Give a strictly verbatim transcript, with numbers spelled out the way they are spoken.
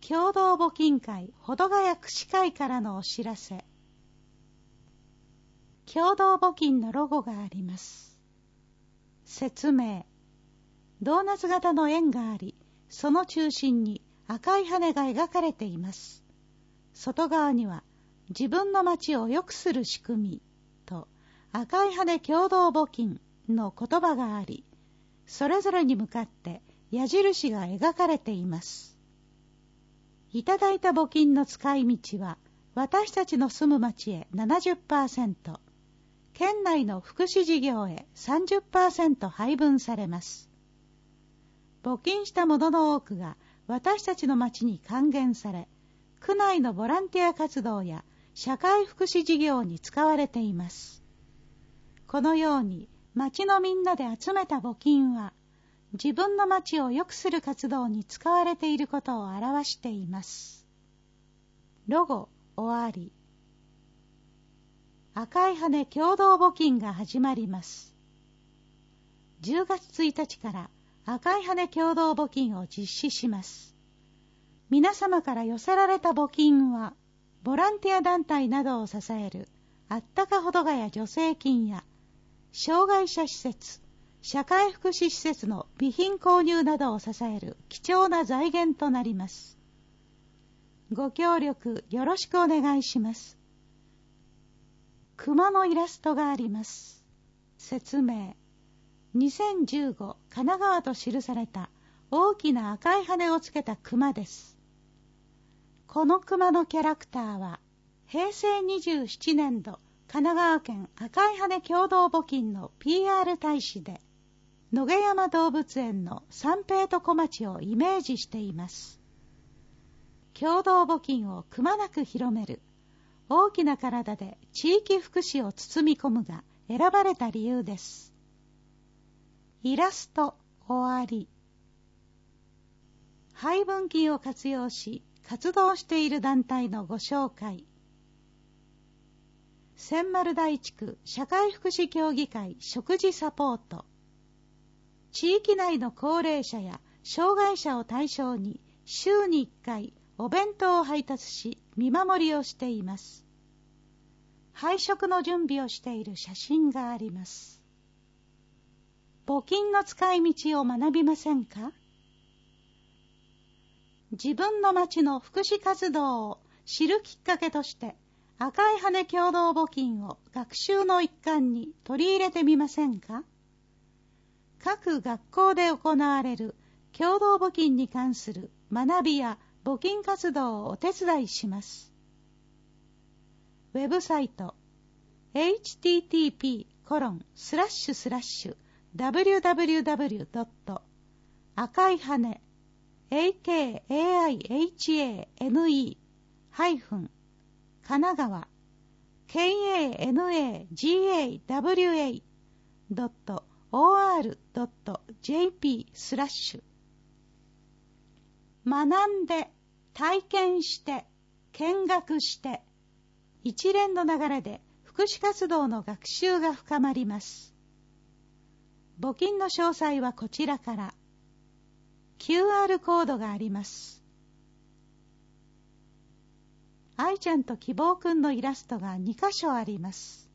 共同募金会保土ヶ谷区市会からのお知らせ。共同募金のロゴがあります。説明。ドーナツ型の円があり、その中心に赤い羽が描かれています。外側には自分の町を良くする仕組みと赤い羽共同募金の言葉があり、それぞれに向かって矢印が描かれています。いただいた募金の使い道は、私たちの住む町へ ななじゅっパーセント、県内の福祉事業へ さんじゅっパーセント 配分されます。募金したものの多くが私たちの町に還元され、区内のボランティア活動や社会福祉事業に使われています。このように町のみんなで集めた募金は、自分の町を良くする活動に使われていることを表しています。ロゴ終わり。赤い羽共同募金が始まります。じゅうがつついたちから赤い羽共同募金を実施します。皆様から寄せられた募金は、ボランティア団体などを支えるあったか保土ヶ谷助成金や、障害者施設、社会福祉施設の備品購入などを支える貴重な財源となります。ご協力よろしくお願いします。熊のイラストがあります。説明。にせんじゅうご神奈川と記された大きな赤い羽をつけた熊です。この熊のキャラクターは、へいせいにじゅうななねんど神奈川県赤い羽共同募金の ピーアール 大使で、野毛山動物園の三平と小町をイメージしています。共同募金をくまなく広める、大きな体で地域福祉を包み込むが選ばれた理由です。イラスト終わり。配分金を活用し活動している団体のご紹介。千丸台地区社会福祉協議会食事サポート。地域内の高齢者や障害者を対象に週にいっかいお弁当を配達し見守りをしています。配食の準備をしている写真があります。募金の使い道を学びませんか？自分の町の福祉活動を知るきっかけとして赤い羽共同募金を学習の一環に取り入れてみませんか？各学校で行われる共同募金に関する学びや募金活動をお手伝いします。ウェブサイト エイチティーティーピーコロンスラッシュスラッシュダブリューダブリューダブリュードット赤い羽 エーケーエーアイエイチエーエヌイー ハイフン神奈川 ケーエーエヌエージーエーダブリューエー ドット オーアール ドット ジェーピー スラッシュ学んで体験して見学して一連の流れで福祉活動の学習が深まります。募金の詳細はこちらから。キューアール コードがあります。愛ちゃんと希望くんのイラストがにかしょあります。